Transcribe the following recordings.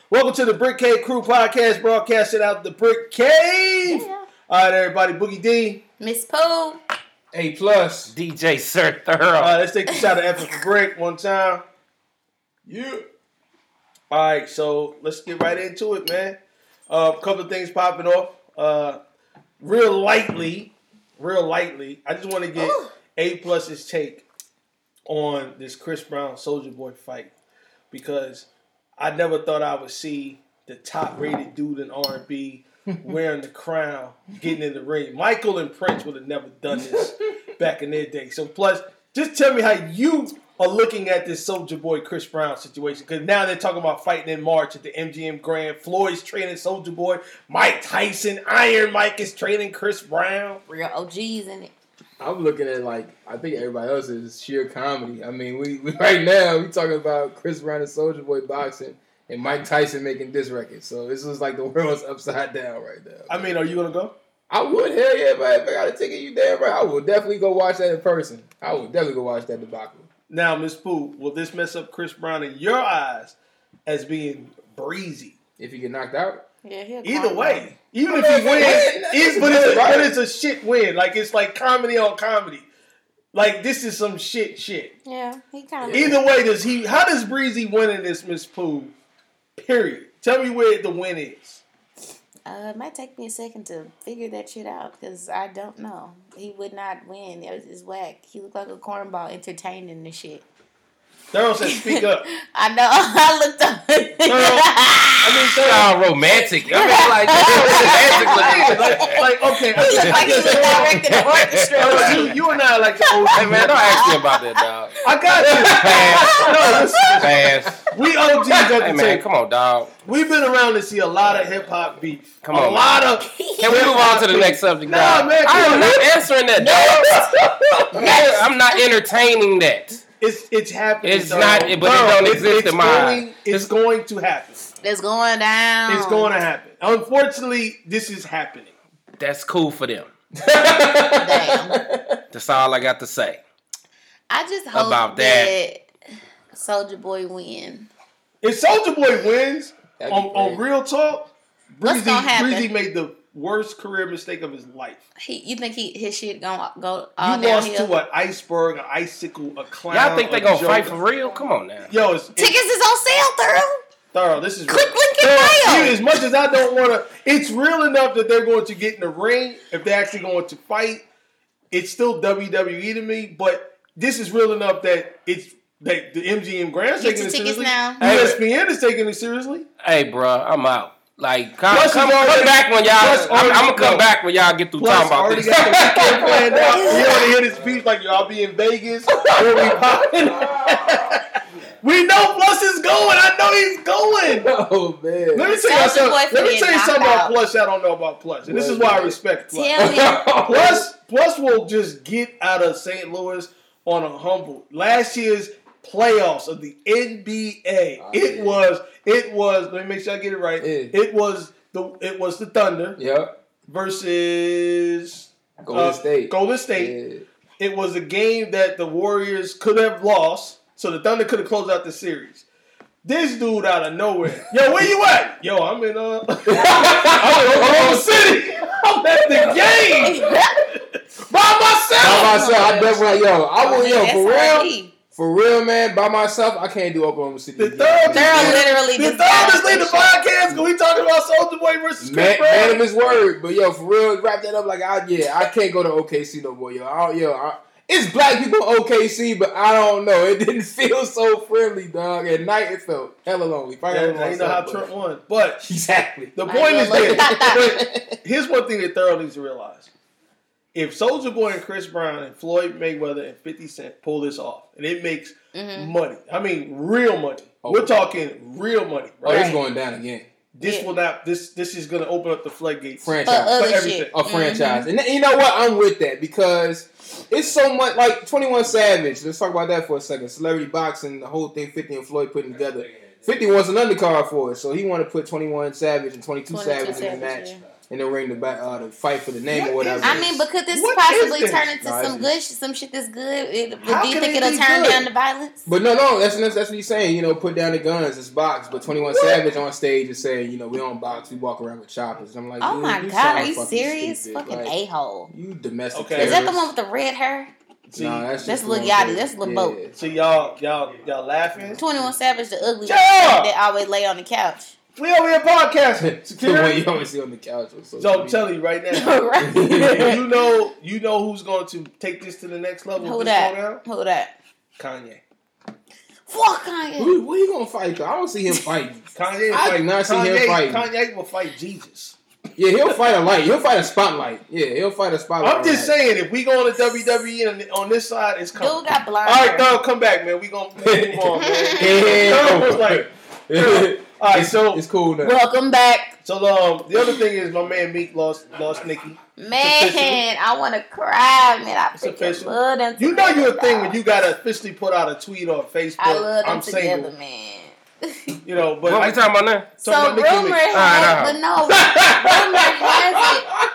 Welcome to the Brick Cave Crew podcast, broadcasting out the Brick Cave. Yeah. All right, everybody. Boogie D. Miss Poe. A+. DJ Sir Thorough. All right, let's take a shot of effort for Brick one time. Yeah. All right, so let's get right into it, man. A couple of things popping off. Real lightly. I just want to get A+'s take on this Chris Brown Soulja Boy fight, because I never thought I would see the top-rated dude in R&B wearing the crown, getting in the ring. Michael and Prince would have never done this back in their day. So, plus, just tell me how you are looking at this Soulja Boy Chris Brown situation, because now they're talking about fighting in March at the MGM Grand. Floyd's training Soulja Boy. Mike Tyson, Iron Mike is training Chris Brown. Real OGs in it. I'm looking at I think everybody else is sheer comedy. I mean, we right now we talking about Chris Brown and Soulja Boy boxing and Mike Tyson making this record. So this is like the world's upside down right now. I mean, are you gonna go? I would, hell yeah, but if I got a ticket, you damn right. I will definitely go watch that in person. I will definitely go watch that debacle. Now, Miss Pooh, will this mess up Chris Brown in your eyes as being breezy? If he get knocked out? Yeah, either way. Even if he wins, but it's a shit win. Like, it's like comedy on comedy. Like, this is some shit. Yeah, he kind of... Either way, how does Breezy win in this, Miss Pooh? Period. Tell me where the win is. It might take me a second to figure that shit out, because I don't know. He would not win. It was whack. He looked like a cornball entertaining the shit. Daryl said, speak up. I know. I looked up. Sound romantic. I mean, like okay. He looked like he was directing the orchestra. You and I like the OG. Hey, man, don't ask me about that, dog. I got you. Pass. We OGs at the Hey, man, table. come on, dog. We've been around to see a lot of hip-hop beef. Come on, a lot of... Can we move on to the next subject, Nah, dog? man. I am not answering that, dog. I'm not entertaining that. It's happening. It's not, but it don't exist in my eyes. It's going to happen. It's going down. It's going to happen. Unfortunately, this is happening. That's cool for them. Damn. That's all I got to say. I just hope about that Soulja Boy win. If Soulja Boy wins, on Real Talk, Breezy made the worst career mistake of his life. You think his shit gonna go all downhill? You lost to an iceberg, an icicle, a clown. Y'all think they gonna fight for real? Come on now. Yo, tickets is on sale, Thorough, this is quick link in bio. As much as I don't want to, it's real enough that they're going to get in the ring. If they're actually going to fight, it's still WWE to me. But this is real enough that it's that the MGM Grand's taking it seriously. Now. ESPN is taking it seriously. Hey, bro, I'm out. Like, come back when y'all. I'm gonna come back when y'all get through talking about this. Got the weekend planned out. You want to hear this speech like y'all be in Vegas? Where we popping? We know Plus is going. I know he's going. Oh man. Let me tell you something about Plus. I don't know about Plus, and this is why I respect Plus. Plus will just get out of St. Louis on a humble. Last year's playoffs of the NBA. It was. Let me make sure I get it right. Yeah. It was the Thunder. Yep. Versus Golden State. Yeah. It was a game that the Warriors could have lost, so the Thunder could have closed out the series. This dude out of nowhere. Yo, where you at? Yo, I'm in I'm in Oklahoma City. I'm at the game. By myself. I definitely for real. For real, man, by myself, I can't do Oklahoma City. The third is leading the podcast because we talking about Soulja Boy versus Chris Brown. Man of his word. But, yo, for real, wrap that up like, I can't go to OKC no more, yo. It's black people in OKC, but I don't know. It didn't feel so friendly, dog. At night, it felt hella lonely. You know how Trump won. But exactly. The point is that here's one thing that Thorough needs to realize. If Soulja Boy and Chris Brown and Floyd Mayweather and 50 Cent pull this off, and it makes money, I mean real money. We're talking real money. Right? Oh, it's going down again. This will not. This is going to open up the floodgates franchise for everything. A franchise, and you know what? I'm with that because it's so much like 21 Savage. Let's talk about that for a second. Celebrity boxing, the whole thing. 50 and Floyd putting together. 50 was an undercard for it, so he wanted to put 21 Savage and 22 Savage in the match. Yeah. in the ring to fight for the name or whatever. I mean, but could this What possibly is this? turn into some shit that's good? Do you How can think it it'll be turn good? down the violence? But no, that's what he's saying. You know, put down the guns, it's box. But 21 Savage on stage is saying, you know, we don't box, we walk around with choppers. I'm like, Oh dude, my you God, sound are you fucking serious? stupid. Fucking Like, a-hole. You domestic Okay. Is that the terrorist. one with the red hair? Nah, That's just Lil the Yachty. one with- That's Lil Boat. So y'all laughing? 21 Savage, the ugly Shut one up! that always lay on the couch. We over here podcasting. The one Security. you always see on the couch. So I'm telling you right now. Right. you know who's going to take this to the next level? Who if this go that? down? Who that? Kanye. Fuck Kanye. Who you gonna fight? I don't see him fighting. Kanye I fight. do not see him fighting. Kanye will fight Jesus. Yeah, he'll fight a light. He'll fight a spotlight. Yeah, he'll fight a spotlight. I'm just saying, if we go on to WWE and on this side, it's coming. Dude got blind. All right, Thurl, come back, man. We gonna move on, man. Yeah. Thurl was like, all right, so it's cool now. Welcome back. So the other thing is, my man Meek lost Nicki. Man, I want to cry, man. I freaking official. love them You know you're a thing together. when you gotta officially put out a tweet on Facebook. I love them I'm together, single. man. You know, but What we talking about now? So talking about Nicki rumor Minaj. has, but no, rumor has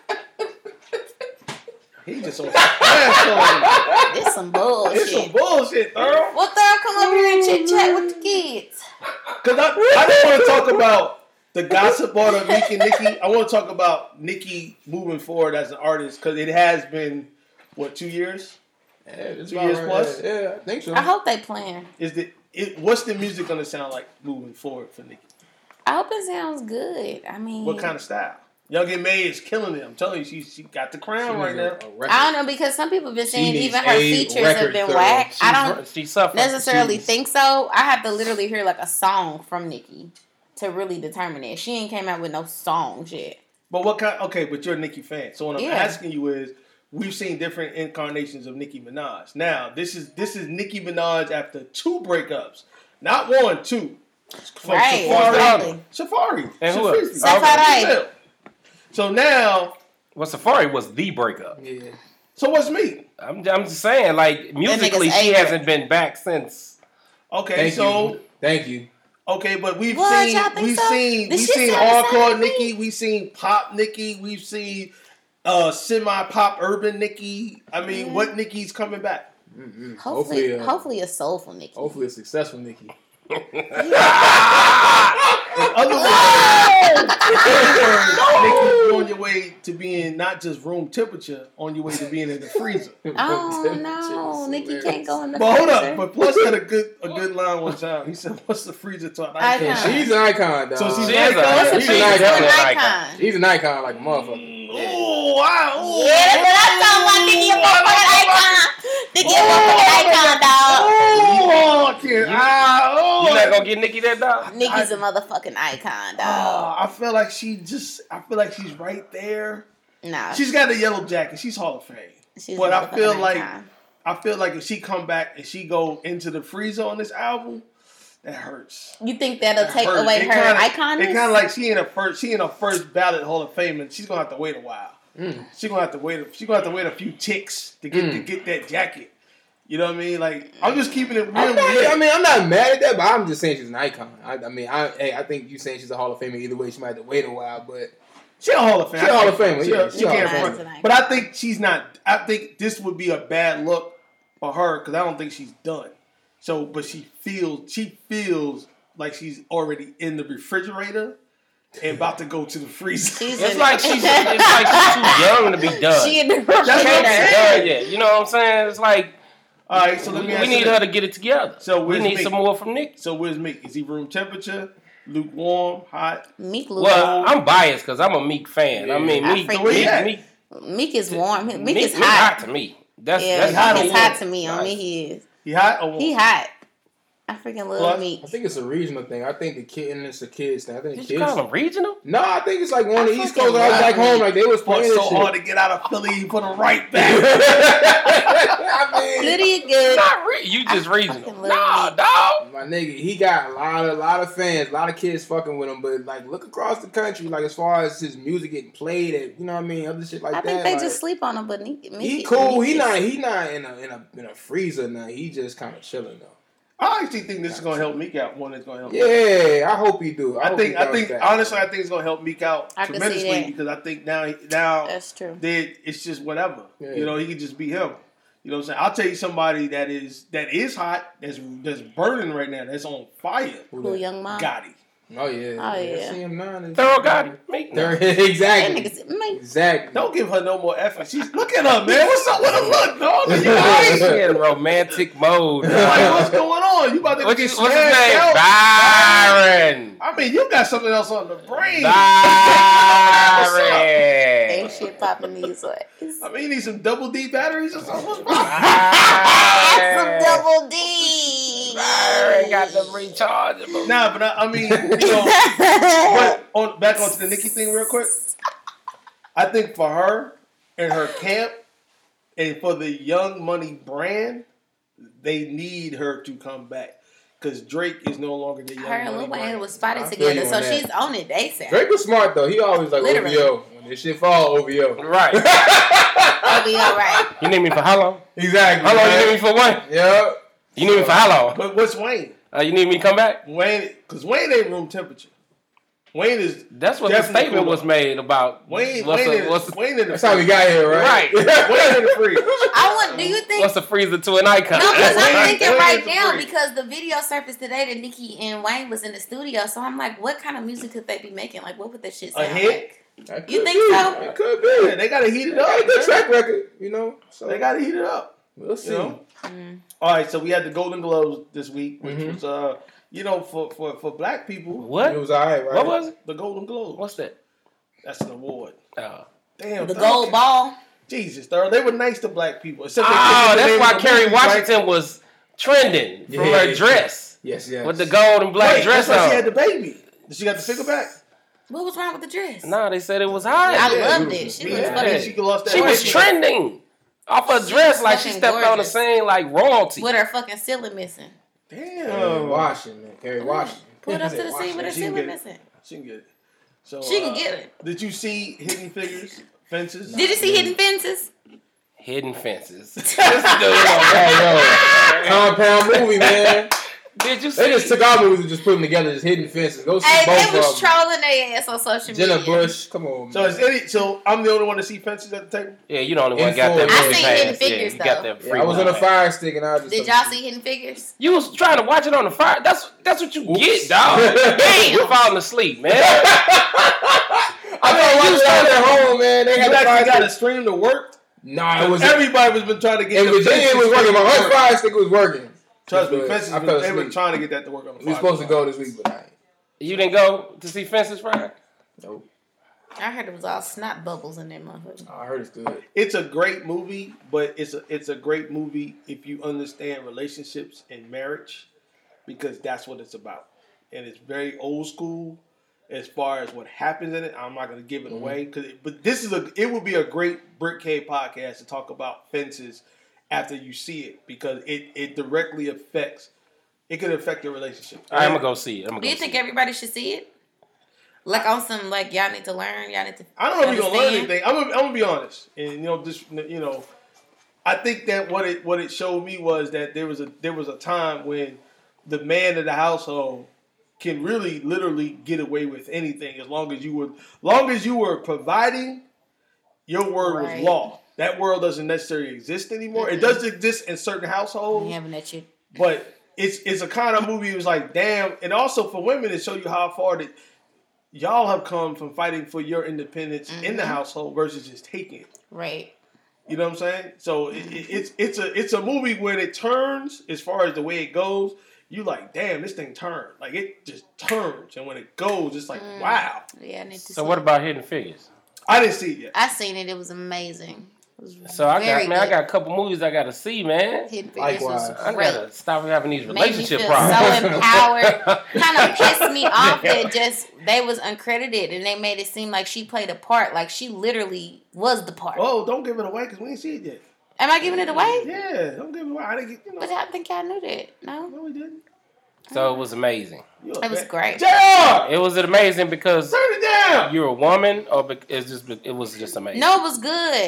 he just on some asshole. it. It's some bullshit. It's some bullshit, Thurl. Well, Thurl, come over here and chit chat with the kids. Because I don't want to talk about the gossip on of Nicki. I want to talk about Nicki moving forward as an artist because it has been, what, 2 years? Yeah, it's 2 years right. plus? Yeah, I think so. I hope they playing. What's the music going to sound like moving forward for Nicki? I hope it sounds good. I mean, What kind of style? Young and May is killing it. I'm telling you, she got the crown right now. I don't know because some people have been saying needs even her a features have record, been Thurl. whack. I don't She suffered. necessarily Jeez. think so. I have to literally hear like a song from Nicki to really determine it. She ain't came out with no songs yet. But what kind? Okay, but you're a Nicki fan. So what I'm Yeah. asking you is, we've seen different incarnations of Nicki Minaj. Now, this is Nicki Minaj after 2 breakups, not 1, 2. From Right, Safari. exactly. Safari. And who else? Safari. So now, Well, Safari was the breakup. Yeah. so what's me? I'm just saying, like, musically, nigga's she angry. hasn't been back since. Okay, Thank you. okay, but we've What, seen y'all think we've so? seen The we've shit seen sound the hardcore same to me. Nicki, we've seen pop Nicki, we've seen semi pop urban Nicki. I mean, what Nicki's coming back? Mm-mm. Hopefully a soulful Nicki. Hopefully a successful Nicki. In other words, Nicki, you're on your way to being not just room temperature, on your way to being in the freezer. Oh no, Nicki can't go in the But hold freezer. up, but Plus had a good line one time. He said, "What's the freezer to an Icon. icon?" She's an icon, dog. So she's She an is a- icon. She's she's an definitely icon. an icon. She's an icon like a motherfucker. Oh wow! Ooh. Yeah, that's what I'm talking about. Nicki a motherfucking icon. Nicki a motherfucking icon, dog. Oh, I can't. You not gonna get Nicki that dog? Nicki's a motherfucking icon, dog. I feel like she's right there. Nah, She's got a yellow jacket. She's Hall of Fame. she's But a I feel motherfucking like icon. if she come back and she go into the freezer on this album, that hurts. You think that'll That take hurts. away It her kinda- iconness? It kind of like she in her first ballot Hall of Fame, and she's gonna have to wait a while. She's gonna have to wait. She's gonna have to wait a few ticks to get that jacket. You know what I mean? Like, I'm just keeping it real. I'm not mad at that, but I'm just saying she's an icon. I think you saying she's a Hall of Famer either way. She might have to wait a while, but She a Hall of Fame. She a Hall of Famer, She yeah. she She a Hall can't of Famer. front. Tonight. But I think she's not. I think this would be a bad look for her because I don't think she's done. So, but she feels like she's already in the refrigerator and about to go to the freezer. It's like she's too young to be done. She in the She can't be refrigerator. done yet. You know what I'm saying? It's like All right, so let me. we ask you need this. her to get it together. So we where's need Meek? some more from Nicki. So where's Meek? Is he room temperature, lukewarm, hot? Meek Luke. Well, I'm biased because I'm a Meek fan. I mean, I Meek, freak Meek, Meek out. Meek, Meek is warm. Meek Meek is Meek hot. to me. That's Yeah, hot Meek is or hot warm? to me. On me, he is. He hot or warm? He hot. I freaking love Plus, Meek. I think it's a regional thing. I think it's a kids thing. I think Did kids. you call him regional? No, I think it's like one of the I East fucking Coast. I was love back home, Meek. like they was fought playing so this shit. hard to get out of Philly, he put him right back. I mean, Lydia good. You just regional. fucking love Nah, Meek. dog. my nigga, he got a lot of fans, a lot of kids fucking with him. But like, look across the country, like as far as his music getting played, at, you know what I mean, other shit like I that. think they like, just sleep on him, but Meek he cool. Meek He is- not in a freezer now. He just kind of chilling though. I actually think this is gonna help Meek out. One that's gonna help. Yeah, I hope he do. I think honestly, I think it's gonna help Meek out I can see tremendously that. because I think now That's true. it's just whatever. Yeah. You know, he can just be him. You know what I'm saying? I'll tell you somebody that is hot, that's burning right now, that's on fire. Who, Young Mom? Gotti. Oh yeah. Oh, yeah. CM9 Thorough Gotti. Meek. Exactly. That nigga's Meek. Exactly. Don't give her no more effort. Look at her, man. What's up with her look, dog? You She guys? in romantic mode. Like, what's going on? You about to What's get his name? smashed out? Byron. I mean, you got something else on the brain. Byron. Ain't shit popping these ways. I mean, you need some double D batteries or something. What's wrong? Some double D. Byron got them rechargeable. Nah, but I mean, you know, but back onto the Nicki thing real quick. I think for her and her camp and for the Young Money brand, they need her to come back. Because Drake is no longer the Young Her and Money Lil Wayne brand. was spotted I feel you together, so on that. she's on it. They said. Drake was smart though. He always like Literally. OVO. When this shit fall, OVO. Right. I'll be all right. You need me for how long? Exactly. How long man. you need me for what? Yep. You need me for how long? But what's Wayne? You need me to come back? Wayne, because Wayne ain't room temperature. Wayne is That's what the definitely statement cool. was made about. Wayne in the That's how we got here, right? Right. Wayne in the fridge. Do you think? What's a freezer to an icon? No, because I'm Wayne- thinking Wayne right is the now freak. because the video surfaced today that Nicki and Wayne was in the studio. So I'm like, what kind of music could they be making? Like, what would that shit sound hit? like? That You could think be. so? It could be. Yeah, they gotta heat it They got a up. good man. track record, you know. So They gotta heat it up. we'll see. You know? All right, so we had the Golden Globes this week, which was you know, for black people, It What? was alright, right? What was it? the Golden Globes. What's that? That's an award. Oh, Damn, The Thurl. gold ball. Jesus, Thurl, they were nice to black people. Except they oh changed the that's name why of the Kerry movie, right? Washington was trending from Yeah. her dress Yes, yes. with the gold and black Wait, dress that's why on. she had the baby. Did she got the figure back? What was wrong with the dress? No, they said it was hot. I Yeah, loved beautiful. it. She Yeah, was I fucking think she lost that She was weight. trending off her dress like she fucking stepped on the gorgeous. scene like royalty. with her fucking ceiling missing. Kerry Damn. Washington, man. Kerry Washington. Pull it up to the scene with her She can ceiling get it. missing. She can get it. So, She can get it. Did you see Hidden Figures? Fences? Did you see Hidden Fences? Hidden fences. This dude Hey, yo. Compound movie, man. Did you They just see? took our movies and just put them together as Hidden Fences. Go see Hey, both they was of them. trolling their ass on social Jenna media. Bush. Come on, So man. so I'm the only one to see Fences at the table? Yeah, you the only one got In that. full. free I seen pass. Hidden Figures, you got though. that Yeah, free I was on a pass. fire stick and I just. Did y'all see Hidden Figures? You was trying to watch it on the fire. That's what you Oops. get, dog. Damn. You falling asleep, man. I thought watching it at home, man. They You had a actually fire got a stick. stream to work? Nah, it was. Everybody was been trying to get In the Virginia, it was Fences working. My stream to whole work. fire stick was working. Trust me, But Fences, I fell they were asleep. trying to get that to work on the We were fire. supposed to go this week, but I ain't. You didn't go to see Fences Friday? Nope. I heard it was all snot bubbles in that motherfucker. I heard it's good. It's a great movie, but it's a great movie if you understand relationships and marriage, because that's what it's about. And it's very old school as far as what happens in it. I'm not going to give it away, but it would be a great Brickhead podcast to talk about Fences after you see it, because it directly affects. It could affect your relationship. I'm gonna go see it. Do you think everybody should see it? Like on some like y'all need to learn, y'all need to. I don't know if you're gonna learn understand? anything. I'm gonna be honest, and I think that what it showed me was that there was a time when the man of the household can really literally get away with anything as long as you were providing. Your word Right. was law. That world doesn't necessarily exist anymore. It does exist in certain households, Having that shit. but it's a kind of movie. It was like damn, and also for women it show you how far that y'all have come from fighting for your independence in the household versus just taking it. Right. You know what I'm saying? So it's a movie when it turns as far as the way it goes. You like, damn, this thing turned. Like it just turns, and when it goes, it's like, wow. Yeah, I need to. So see what it. about Hidden Figures? I didn't see it yet. I seen it. It was amazing. It was So I very got good. a couple movies I gotta see, man. Hidden Figures was Likewise. I great. gotta stop having these Made me relationship feel problems. so empowered. Kind of pissed me off that just they was uncredited and they made it seem like she played a part, like she literally was the part. Oh, don't give it away because we ain't see it yet. Am I giving it away? Yeah, don't give it away. I didn't get, But I think y'all knew that. No, No, we didn't. So it was amazing. it was great. JR! It was amazing because Turn it down! you're a woman, or it was just amazing. No, it was good.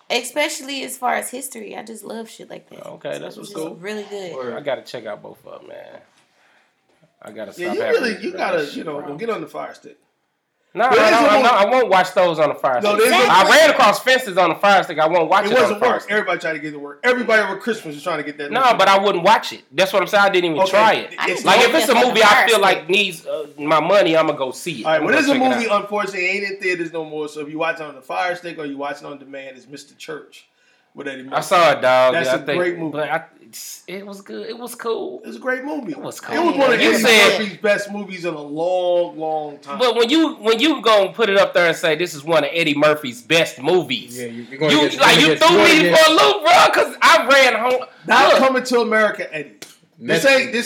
Especially as far as history, I just love shit like that. Okay, that's So what's it's just cool. really good. I gotta check out both of them, man. I gotta stop. You gotta, get on the Fire Stick. No, I won't watch those on the Fire Stick. I ran across fences on the Fire Stick. I won't watch it. It wasn't work. Everybody tried to get it to work. Everybody over Christmas was trying to get that. No, but I wouldn't watch it. That's what I'm saying. I didn't even try it. Like if it's a movie I feel like needs my money, I'm gonna go see it. All right, well, there's a movie. Unfortunately, ain't in theaters no more. So if you watch it on the Fire Stick or you watch it on demand, it's Mr. Church with Eddie Murphy. I saw it, dog. That's a great movie. But it was good. It was cool. It was a great movie. It was cool. It was one of Eddie Murphy's best movies in a long, long time. But when you gonna put it up there and say this is one of Eddie Murphy's best movies, you threw me for a loop, bro. Because I ran home. Not Coming to America, Eddie. This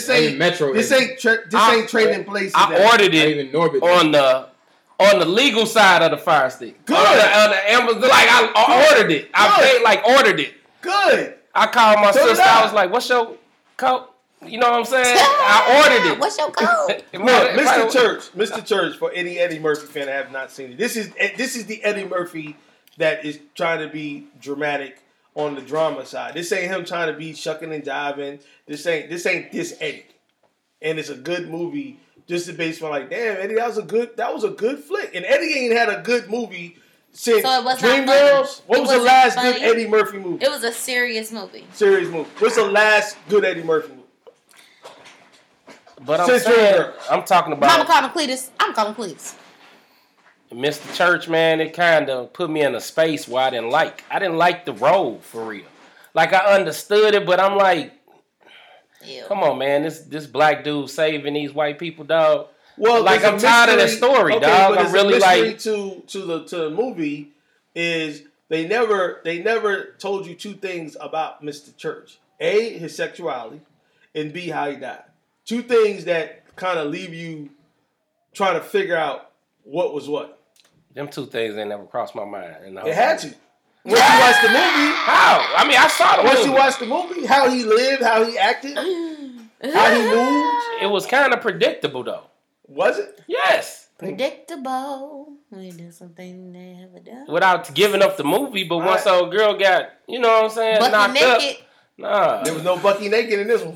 ain't Trading Places. I ordered it on the legal side of the Fire Stick. Good. On the Amazon, like I ordered it. I ordered it. Good. I called my sister. I was like, "What's your code?" You know what I'm saying? I ordered it. What's your code? Look, Mr. Church, for any Eddie Murphy fan that have not seen it, this is the Eddie Murphy that is trying to be dramatic on the drama side. This ain't him trying to be shucking and jiving. This ain't this Eddie, and it's a good movie. Just based on like, damn, Eddie, that was a good flick, and Eddie ain't had a good movie since Dreamgirls. What was the last good Eddie Murphy movie? It was a serious movie. What's the last good Eddie Murphy movie? But I'm talking about. I'm calling Cletus. Mr. Church, man, it kind of put me in a space where I didn't like the role for real. Like I understood it, but I'm like, come on, man, this black dude saving these white people, dog. Well, like I'm tired of that story, dog. I'm really like to the movie is they never told you two things about Mr. Church: A, his sexuality, and B, how he died. Two things that kind of leave you trying to figure out what was what. Them two things ain't never crossed my mind. It had to. Once you watched the movie, how? I mean, I saw the movie. Once you watched the movie, how he lived, how he acted, how he moved. It was kind of predictable, though. Was it? Yes. Predictable. We do something they haven't done. Without giving up the movie, but once old girl got, you know what I'm saying, Bucky knocked naked. up. Nah. There was no Bucky naked in this one.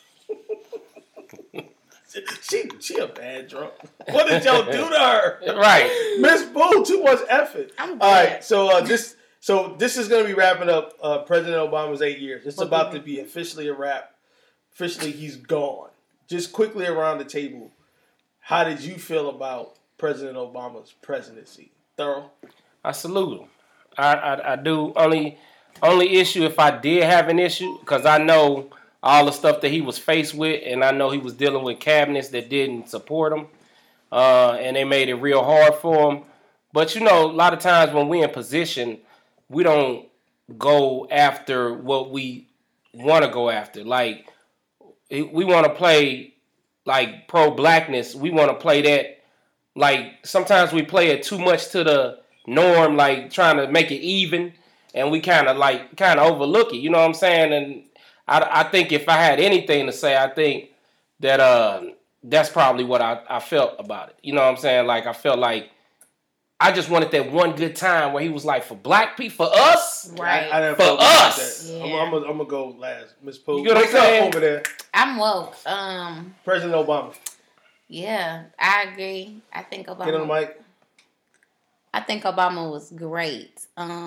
She a bad drunk. What did y'all do to her? Right. Miss Boo, too much effort. All right, so this is going to be wrapping up President Obama's 8 years. It's about to be officially a wrap. Officially, he's gone. Just quickly around the table, how did you feel about President Obama's presidency? Thorough? I salute him. I do. Only issue if I did have an issue, because I know all the stuff that he was faced with, and I know he was dealing with cabinets that didn't support him, and they made it real hard for him. But, you know, a lot of times when we're in position, we don't go after what we want to go after. Like, we want to play, like, pro-blackness. We want to play that. Like, sometimes we play it too much to the norm, like, trying to make it even, and we kind of overlook it. You know what I'm saying? And I think if I had anything to say, I think that that's probably what I felt about it. You know what I'm saying? Like, I felt like I just wanted that one good time where he was like, for black people, for us, right? For us. Yeah. I'm gonna go last, Miss Poole. You know what I'm saying? Over there. I'm woke. President Obama. Yeah, I agree. I think Obama. Get on the mic. I think Obama was great.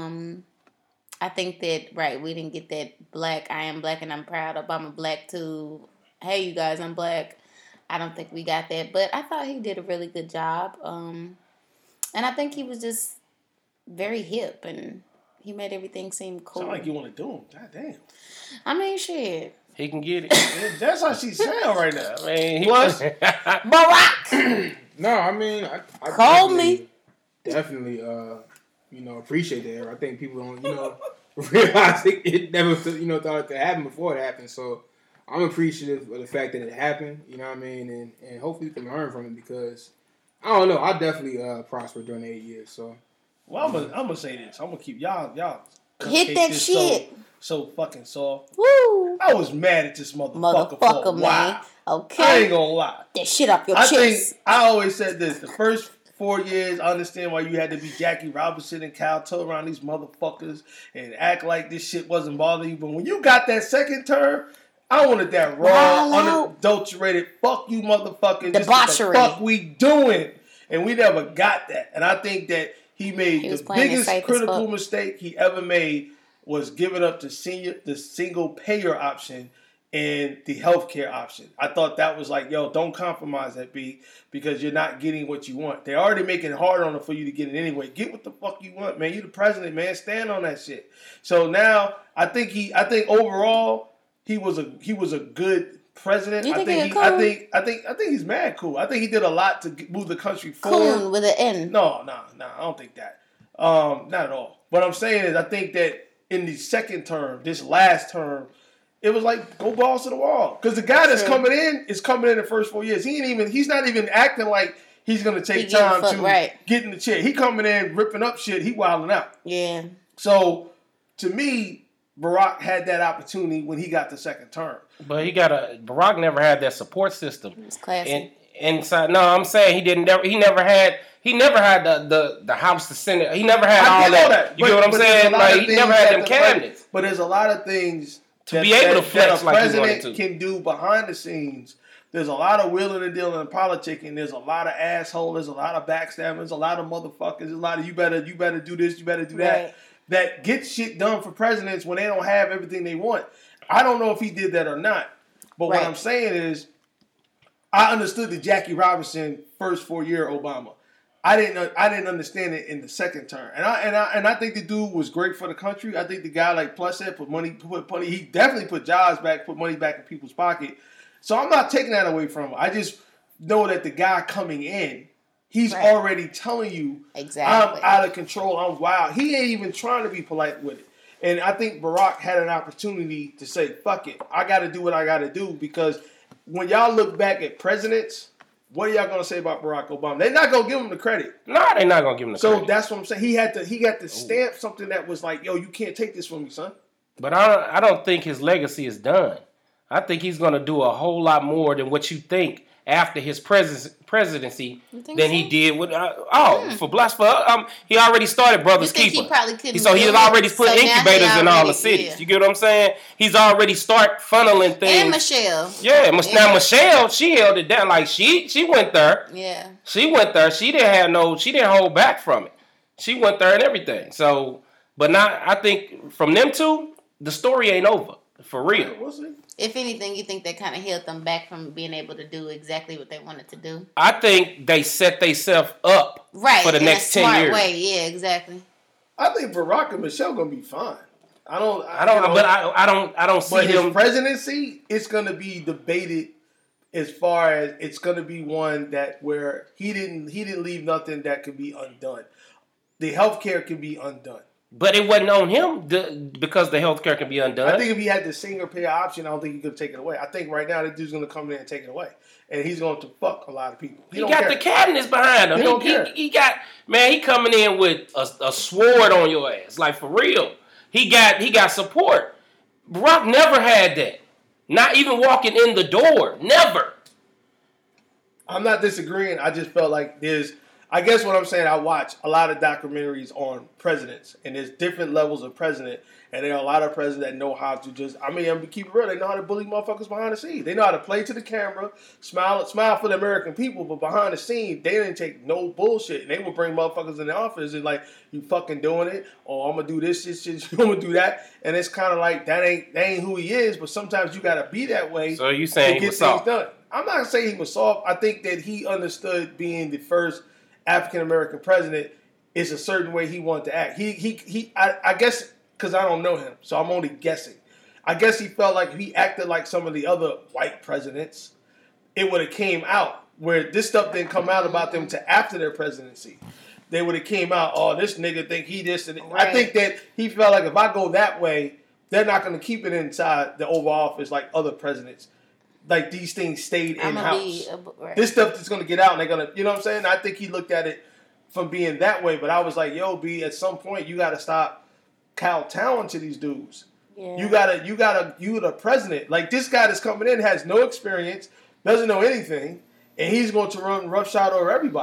I think that, we didn't get that black, I am black and I'm proud, Obama black to, hey, you guys, I'm black. I don't think we got that. But I thought he did a really good job. And I think he was just very hip and he made everything seem cool. Sound like you want to do him. God damn. I mean, shit. He can get it. That's how she sound right now. I mean, he was. Barack! No, I mean, I call me. Definitely, appreciate that. I think people don't, realize it never, thought it could happen before it happened. So I'm appreciative of the fact that it happened. You know what I mean? And hopefully we can learn from it because I don't know. I definitely prospered during the 8 years. So, well, I'm gonna say this. I'm gonna keep y'all hit that shit. So fucking soft. Woo! I was mad at this motherfucker for a while. Man. Okay. I ain't gonna lie. That shit off your chest. I always said this. The first 4 years, I understand why you had to be Jackie Robinson and kowtow around these motherfuckers and act like this shit wasn't bothering you. But when you got that second term, I wanted that raw, unadulterated, fuck you motherfuckers. Debauchery. What the fuck we doing? And we never got that. And I think that he made the biggest critical mistake he ever made was giving up the single payer option and the healthcare option. I thought that was like, yo, don't compromise that, B, because you're not getting what you want. They're already making it hard on it for you to get it anyway. Get what the fuck you want, man. You the president, man. Stand on that shit. So now I think overall he was a good president. You think cool? I think he's mad cool. I think he did a lot to move the country forward. Cool with an N. No, I don't think that. Not at all. What I'm saying is I think that in the second term, this last term, it was like go balls to the wall. Because the guy that's coming in is coming in the first 4 years. He's not even acting like he's gonna take time to get in the chair. He coming in ripping up shit. He wilding out. Yeah. So to me, Barack had that opportunity when he got the second term. But Barack never had that support system. It was classic. Inside, no, I'm saying he never had the House, the Senate. He never had all that. You get what I'm saying? Like he never had them cabinets. But there's a lot of things to be able to flex like he wanted to. President can do behind the scenes. There's a lot of wheeling and dealing in politics, and there's a lot of assholes, there's a lot of backstabbers, there's a lot of motherfuckers, there's a lot of you better do this, you better do that. Right. That get shit done for presidents when they don't have everything they want. I don't know if he did that or not. But what I'm saying is, I understood the Jackie Robinson first 4 year Obama. I didn't understand it in the second term. And I think the dude was great for the country. I think the guy, like Plus said, put money. He definitely put jobs back, put money back in people's pocket. So I'm not taking that away from him. I just know that the guy coming in, he's already telling you, exactly, I'm out of control, I'm wild. He ain't even trying to be polite with it. And I think Barack had an opportunity to say, fuck it, I got to do what I got to do. Because when y'all look back at presidents, what are y'all going to say about Barack Obama? They're not going to give him the credit. No, they're not going to give him the credit. So that's what I'm saying. He got to stamp something that was like, yo, you can't take this from me, son. But I don't think his legacy is done. I think he's going to do a whole lot more than what you think after his presidency than he did with he already started Brothers Keeper. He probably couldn't. So he had already put incubators in all the cities. Yeah. You get what I'm saying? He's already start funneling things. And Michelle. Yeah, now Michelle, she held it down. Like she went there. Yeah. She went there. She didn't hold back from it. She went there and everything. So, but now I think from them two, the story ain't over. For real. We'll see. If anything, you think that kind of held them back from being able to do exactly what they wanted to do? I think they set themselves up for the next 10 years. Way. Yeah, exactly. I think Barack and Michelle gonna be fine. I don't see but his presidency. It's gonna be debated as far as it's gonna be one that where he didn't leave nothing that could be undone. The healthcare can be undone. But it wasn't on him because the healthcare can be undone. I think if he had the single payer option, I don't think he could take it away. I think right now that dude's going to come in and take it away. And he's going to fuck a lot of people. He got the cabinets behind him. He coming in with a sword on your ass. Like, for real. He got support. Barack never had that. Not even walking in the door. Never. I'm not disagreeing. I just felt like I guess what I'm saying, I watch a lot of documentaries on presidents, and there's different levels of president, and there are a lot of presidents that know how to I'm gonna keep it real, they know how to bully motherfuckers behind the scenes. They know how to play to the camera, smile for the American people, but behind the scenes, they didn't take no bullshit. And they would bring motherfuckers in the office and like, you fucking doing it, or I'm gonna do this shit, I'm gonna do that. And it's kind of like, that ain't who he is, but sometimes you gotta be that way. So you saying he was soft? Done. I'm not saying he was soft. I think that he understood being the first African American president is a certain way he wanted to act. I guess because I don't know him, so I'm only guessing. I guess he felt like if he acted like some of the other white presidents, it would have came out. Where this stuff didn't come out about them to after their presidency. They would have came out, oh, this nigga think he this and right. I think that he felt like if I go that way, they're not going to keep it inside the Oval Office like other presidents. Like, these things stayed in-house. Right. This stuff is going to get out, and they're going to, you know what I'm saying? I think he looked at it from being that way, but I was like, yo, B, at some point, you got to stop kowtowing to these dudes. Yeah. You the president. Like, this guy that's coming in has no experience, doesn't know anything, and he's going to run roughshod over everybody.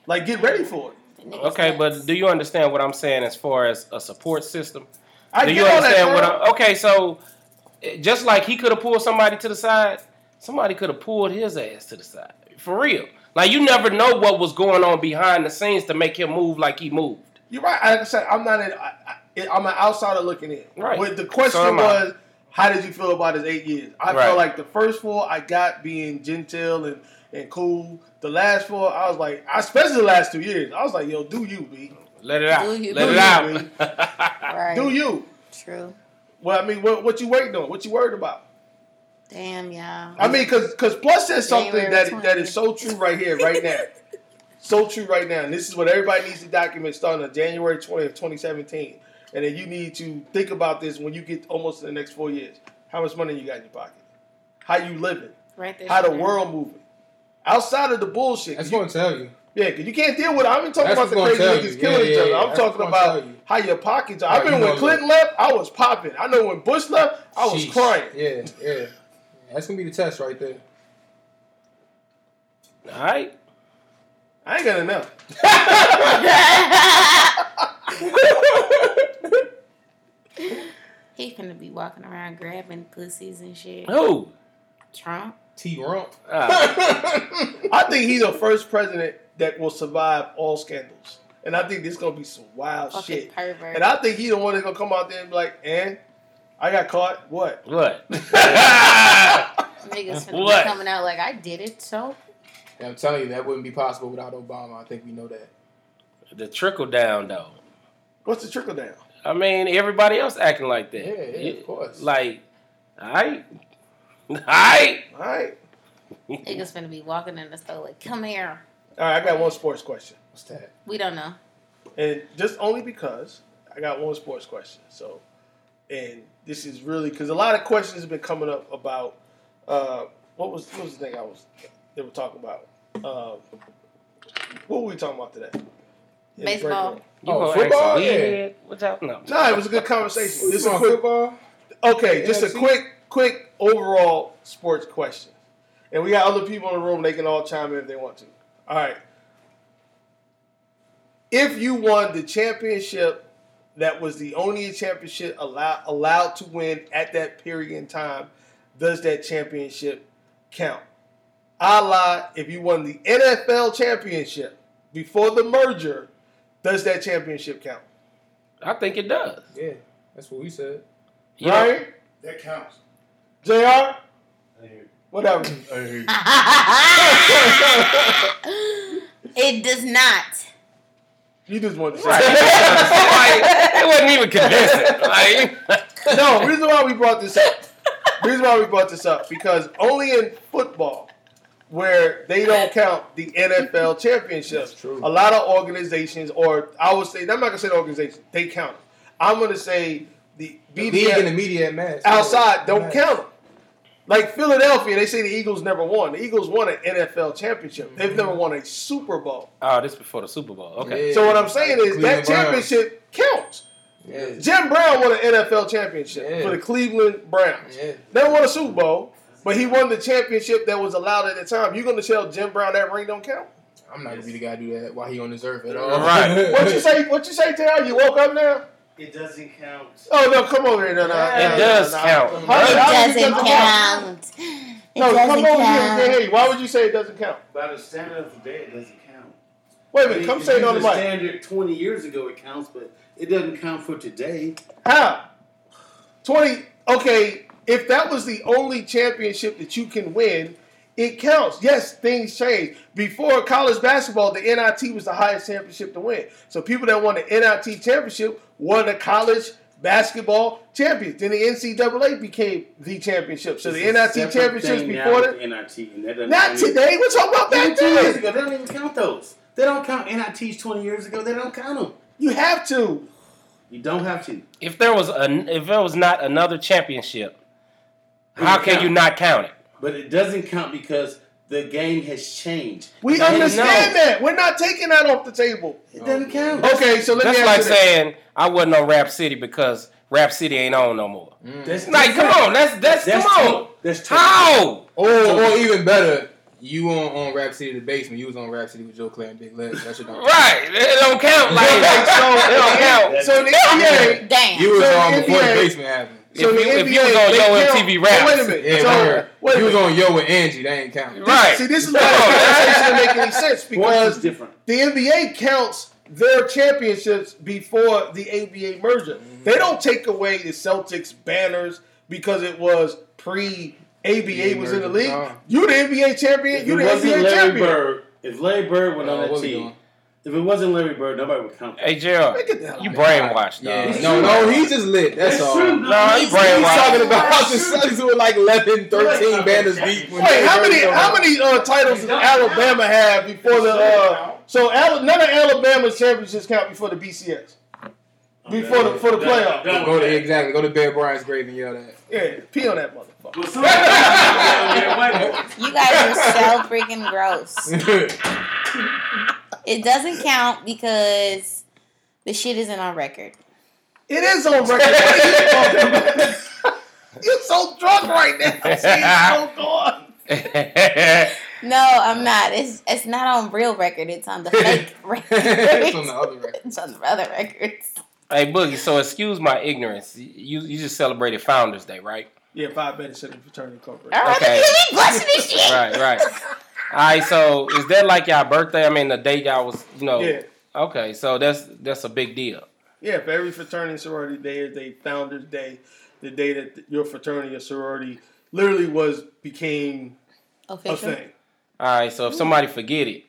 Like, get ready for it. Okay, but do you understand what I'm saying as far as a support system? Do you understand what I'm... Okay, so just like he could have pulled somebody to the side, somebody could have pulled his ass to the side. For real. Like, you never know what was going on behind the scenes to make him move like he moved. You're right. Like I said, I'm not I'm an outsider looking in. Right. But the question was, how did you feel about his 8 years? I felt like the first 4 I got being genteel and cool. The last 4, I was like, especially the last 2 years, I was like, yo, do you, B. Let it out. Let it out. Right. Do you. True. Well, I mean, what you waiting on? What you worried about? Damn, y'all. I mean, because Plus says something that is so true right here, right now. So true right now. And this is what everybody needs to document starting on January 20th, 2017. And then you need to think about this when you get almost in the next 4 years. How much money you got in your pocket? How you living? Right there. How the world moving? Outside of the bullshit. That's going to tell you. Yeah, because you can't deal with it. I'm talking about the crazy niggas killing each other. I'm talking about how your pockets are. I remember when Clinton left, I was popping. I know when Bush left, I was crying. Yeah. That's going to be the test right there. All right. I ain't got enough. He finna be walking around grabbing pussies and shit. Who? Trump. T-Rump. I think he's the first president that will survive all scandals. And I think this is going to be some wild shit. Pervert. And I think he's the one that's going to come out there and be like, I got caught. What? What? Niggas finna be coming out like, I did it, so... Yeah, I'm telling you, that wouldn't be possible without Obama. I think we know that. The trickle down, though. What's the trickle down? I mean, everybody else acting like that. Yeah, of course. Like, all right. Niggas finna be walking in the store like, come here. All right, I got one sports question. What's that? We don't know. And just only because I got one sports question. So, and this is really, because a lot of questions have been coming up about, what was the thing they were talking about? What were we talking about today? Baseball. Football? Yeah. What's up? No, it was a good conversation. This is football. Okay, just a quick overall sports question. And we got other people in the room. They can all chime in if they want to. All right. If you won the championship that was the only championship allowed to win at that period in time, does that championship count? A la, if you won the NFL championship before the merger, does that championship count? I think it does. Yeah, that's what we said. Right? That counts. JR? Whatever. It does not. You just want to say it wasn't even convincing. No, reason why we brought this up. Because only in football, where they don't count the NFL championship, that's true. A lot of organizations, or I would say, I'm not going to say the organization, they count it. I'm going to say the league and the media match outside don't count them. Like Philadelphia, they say the Eagles never won. The Eagles won an NFL championship. They've never won a Super Bowl. Oh, this before the Super Bowl. Okay. Yeah. So what I'm saying is that championship counts. Yeah. Jim Brown won an NFL championship for the Cleveland Browns. Yeah. Never won a Super Bowl, but he won the championship that was allowed at the time. You going to tell Jim Brown that ring don't count? I'm not going to be the guy to do that while he on this earth at all. All right. What you say, Terry? You woke up now? It doesn't count. Oh, no, come over here. No, it does count. It doesn't count. No, come over here. Why would you say it doesn't count? By the standard of today, it doesn't count. Wait a minute, come say it on the mic. Standard 20 years ago, it counts, but it doesn't count for today. How? 20, okay, if that was the only championship that you can win, it counts. Yes, things change. Before college basketball, the NIT was the highest championship to win. So people that won the NIT championship won the college basketball champions. Then the NCAA became the championship. So the NIT championships before that. Not today. We're talking about back 2 years then. ago. They don't even count those. They don't count NITs 20 years ago. They don't count them. You have to. You don't have to. If there was not another championship, how can you not count it? But it doesn't count because the game has changed. We understand that. We're not taking that off the table. It doesn't count. Okay, so let me ask you That's like this. saying I wasn't on Rap City because Rap City ain't on no more. That's Like, come on, that's come on. That's How? Or even better, You on Rap City the Basement. You was on Rap City with Joe Clay and Big Legs. That shit don't count. Right. It don't count. Like, it don't count. So the NBA, Damn. You was So on the before the NBA basement happened. so the if NBA, you was on they Yo count- MTV Raps. Wait a minute. Yeah, So, word. wait a You was minute. on Yo with Angie. That ain't count. Right. See, this is why the conversation doesn't make any sense Sports because is different. the NBA counts their championships before the ABA merger. They don't take away the Celtics banners because it was pre-ABA was in the merger. league. No. You the NBA champion. If You it the wasn't NBA Larry champion. Bird, if Larry Bird went on what that we team, doing? if it wasn't Larry Bird, nobody would count. Hey, Gerald, Get the hell you out of brainwashed, Yeah. dog. It's No, true. no, he's just lit. That's It's all. true. No, he He's brainwashed. talking about how the Celtics were like 11, 13 banners deep. when Wait, they how first many come how out. many titles did Alabama have before the so none of Alabama's championships count before the BCS? Before the playoff. Go to Bear Bryant's grave and yell that. Yeah, pee on that motherfucker. Well, somebody- You guys are so freaking gross. It doesn't count because the shit isn't on record. It is on record. What are you talking about? You're so drunk right now. See, so gone. No, I'm not. It's not on real record. It's on the fake record. It's on the other record. It's on the other records. Hey, Boogie, so excuse my ignorance. You just celebrated Founders Day, right? Yeah, 5 better than Fraternity Corporate. All right, Okay. look at me blushing this shit. Right. All right, so is that like y'all birthday? I mean, the day y'all was, Yeah. Okay, so that's a big deal. Yeah, for every fraternity and sorority day is a Founders Day, the day that your fraternity or sorority literally became a Official. thing. All right, so if somebody forget it,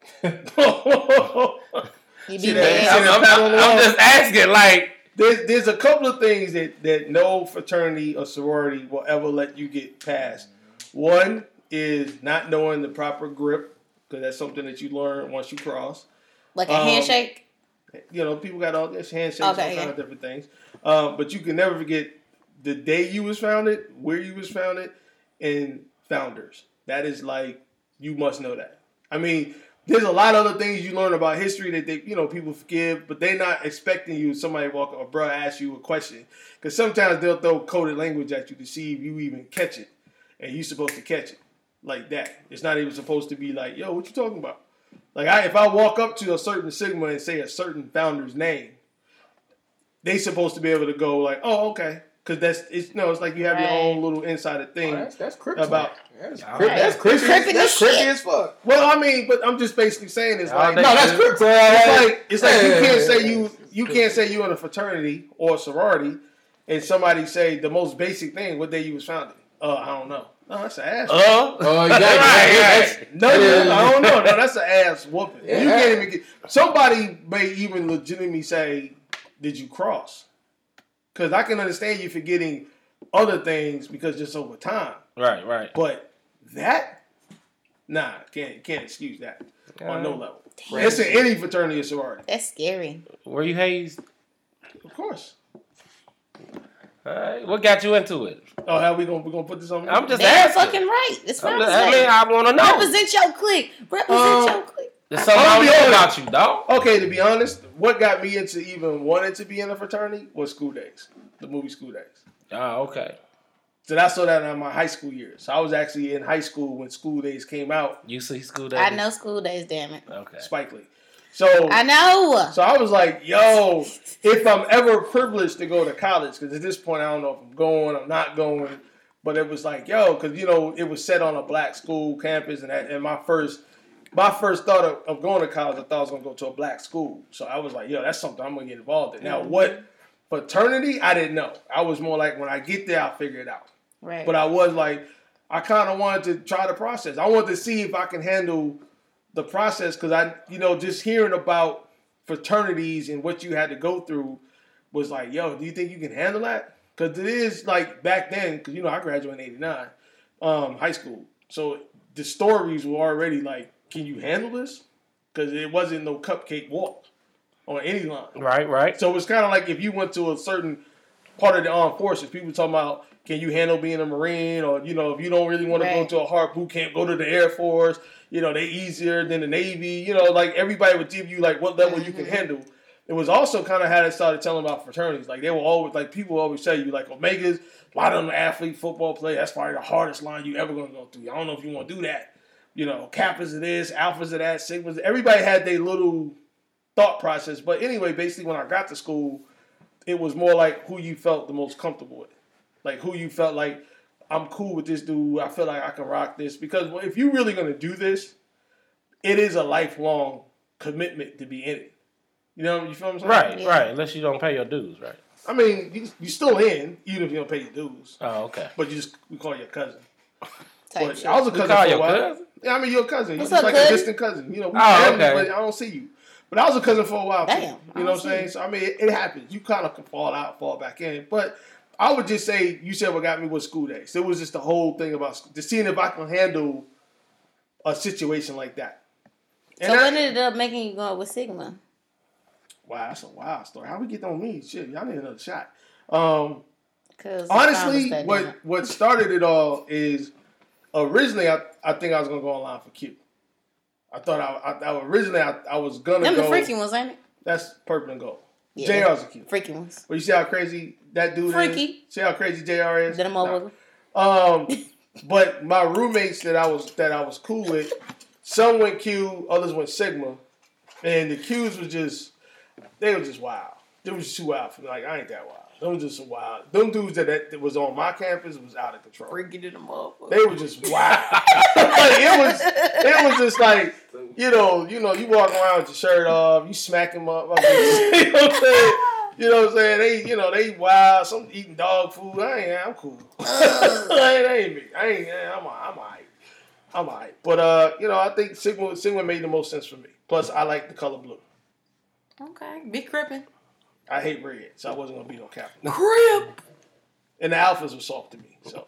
You See be that? dead. I'm just asking, like, There's a couple of things that no fraternity or sorority will ever let you get past. One is not knowing the proper grip, because that's something that you learn once you cross. Like a handshake. You know, people got all this handshakes, Okay, all yeah. kind of different things. But you can never forget the day you was founded, where you was founded, and founders. That is like, you must know that. I mean, there's a lot of other things you learn about history that people forgive, but they're not expecting you. Somebody walk up, or bro, ask you a question, because sometimes they'll throw coded language at you to see if you even catch it, and you're supposed to catch it like that. It's not even supposed to be like, yo, what you talking about? Like, if I walk up to a certain Sigma and say a certain founder's name, they supposed to be able to go like, oh, okay, because it's like you have your Right. own little insider thing. That's crypto. About- That's All crypto. right. That's crypto. Crippin' That's as crypto shit. as fuck. Well, I mean, but I'm just basically saying it's like No, that's crypto. it's like you can't say you in a fraternity or a sorority, and somebody say the most basic thing, what day you was founded. I don't know. No, that's an ass. Oh, exactly. Right. No, I don't know. No, that's an ass whooping. Yeah. You can't even get. Somebody may even legitimately say, "Did you cross?" Because I can understand you forgetting other things because just over time. right. But that, can't excuse that on no level. Right. It's in any fraternity or sorority, That's scary. Were you hazed? of course. All right, what got you into it? Oh, how we gonna put this on? I'm just Damn asking. fucking right. It's I represent. mean, I want to know. Represent your clique. Represent your clique. There's something I don't know about you, dog. Okay, to be honest, what got me into even wanting to be in a fraternity was School Days, the movie School Days. Oh, okay. So I saw that in my high school years. So I was actually in high school when School Days came out. You see School Days? I know School Days, damn it. Okay. Spike Lee. So I know. So I was like, yo, if I'm ever privileged to go to college, because at this point I don't know if I'm going, I'm not going, but it was like, yo, because it was set on a black school campus, and my first thought of going to college, I thought I was gonna go to a black school. So I was like, yo, that's something I'm gonna get involved in. Now, what fraternity? I didn't know. I was more like, when I get there, I'll figure it out. Right. But I was like, I kind of wanted to try the process. I wanted to see if I can handle the process, because just hearing about fraternities and what you had to go through was like, yo, do you think you can handle that? Because it is like back then, because I graduated in '89, high school. So the stories were already like, can you handle this? Because it wasn't no cupcake walk on any line. Right. So it was kind of like if you went to a certain part of the armed forces, people talking about, can you handle being a Marine? Or, if you don't really want to go Right. to a hard boot camp, go to the Air Force. They easier than the Navy. Like everybody would give you like what level you can handle. It was also kind of how they started telling about fraternities. Like they were always like, people always tell you like Omegas, a lot of them athlete, football player, that's probably the hardest line you ever going to go through. I don't know if you want to do that. Kappas of this, Alphas of that, Sigmas. Everybody had their little thought process. But anyway, basically when I got to school, it was more like who you felt the most comfortable with. Like who you felt like, I'm cool with this dude. I feel like I can rock this. Because if you're really going to do this, it is a lifelong commitment to be in it. You feel what I'm saying? Right. Unless you don't pay your dues, right? I mean, you still in, even if you don't pay your dues. Oh, okay. But we call you a cousin. Type shit. I was a cousin for a while. Cousin? Yeah, I mean, you're a cousin. What's you're up, like cousin? a distant cousin. We okay. but I don't see you. But I was a cousin for a while. Damn. You know what I'm saying? So, I mean, it happens. You kind of can fall out, fall back in. But I would just say, you said what got me was school days. So it was just the whole thing about just seeing if I can handle a situation like that. And So what ended up making you go with Sigma? Wow, that's a wild story. How we get on me? Shit, y'all need another shot. Honestly, Honestly, what started it all is originally I think I was gonna go online for Q. I thought I originally was gonna them go. the freaky ones, ain't it? That's purple and gold. Yeah, JR's a Q. Freaky ones. But you see how crazy that dude Freaky. is? See how crazy JR is? Then I'm But my roommates that I was cool with, some went Q, others went Sigma, and the Qs was just wild. They was too wild for me. Like I ain't that wild. Them was just wild. Them dudes that was on my campus was out of control. freaky to the motherfucker. They were just wild. it was just like, you walk around with your shirt off, you smack them up. You know what I'm saying? You know what I'm saying? They wild. Some eating dog food. I'm cool. That ain't me. I'm alright. But I think Sigma made the most sense for me. Plus, I like the color blue. Okay, be crippin'. I hate red, so I wasn't gonna be no Kappa. Crip. And the alphas were soft to me. So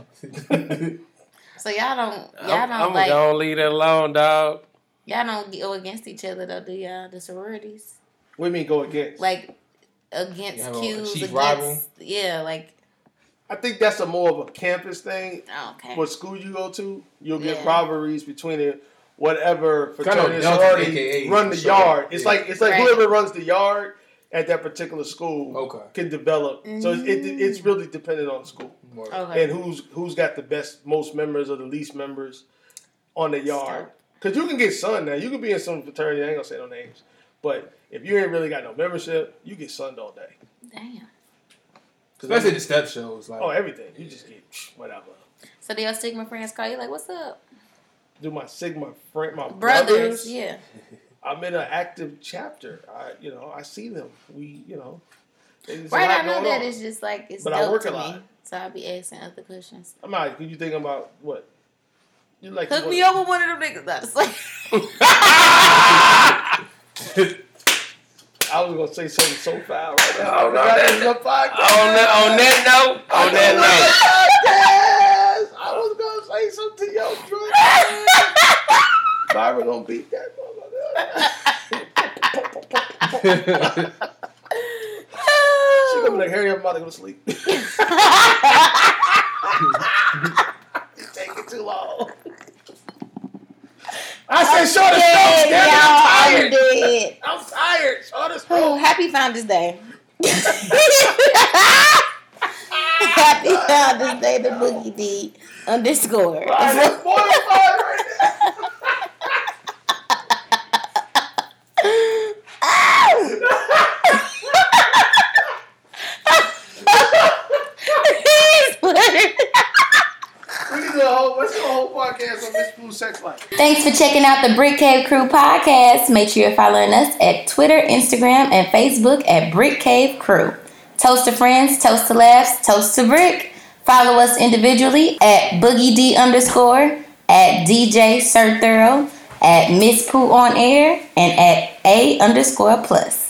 So y'all don't I'm like gonna leave that alone, dog. y'all don't go against each other though, do y'all? The sororities, what do you mean go against? like against You have a Qs, chief against rival? like I think that's more of a campus thing. okay. What school you go to, you'll get Yeah. rivalries between it. Whatever Kind of fraternity or Delta, sorority AKA, run the sure. yard. It's Yeah. like Right. whoever runs the yard at that particular school Okay. can develop. So it's really dependent on the school Okay. and who's got the most members or the least members on the yard. Because you can get sunned now. You can be in some fraternity. I ain't gonna say no names, but if you ain't really got no membership, you get sunned all day. Damn. Especially the step shows. Like, Everything. You just get whatever. So do your Sigma friends call you like, what's up? Do my Sigma friend, my Brothers, yeah. I'm in an active chapter. I see them. There's a Right, lot I know going that on. it's just like it's But I dope work to a me. lot. So I'll be asking other questions. I'm not. You thinking about what? You like Hook what? me up with one of them niggas. That's like I was gonna say something so foul right now. Oh, no, That that- is your podcast. On that note, Podcast. I was gonna say something to your drunk. Byron gonna beat that motherfucker. She gonna be like, hurry up, I'm about to go to sleep. It's taking too long. I said, short of stroke, damn it, I'm tired. dead. I'm tired. Short of Oh, stroke. happy Founders Day. Happy Founders Day to Boogie D _. I'm mortified right now. We need to what's the whole podcast on Miss Blue's sex life? Thanks for checking out the Brick Cave Crew podcast. Make sure you're following us at Twitter, Instagram, and Facebook at Brick Cave Crew. Toast to friends, toast to laughs, toast to Brick. Follow us individually at Boogie D _, at DJ Sir Thorough, at Miss Pooh on Air, and at A _plus.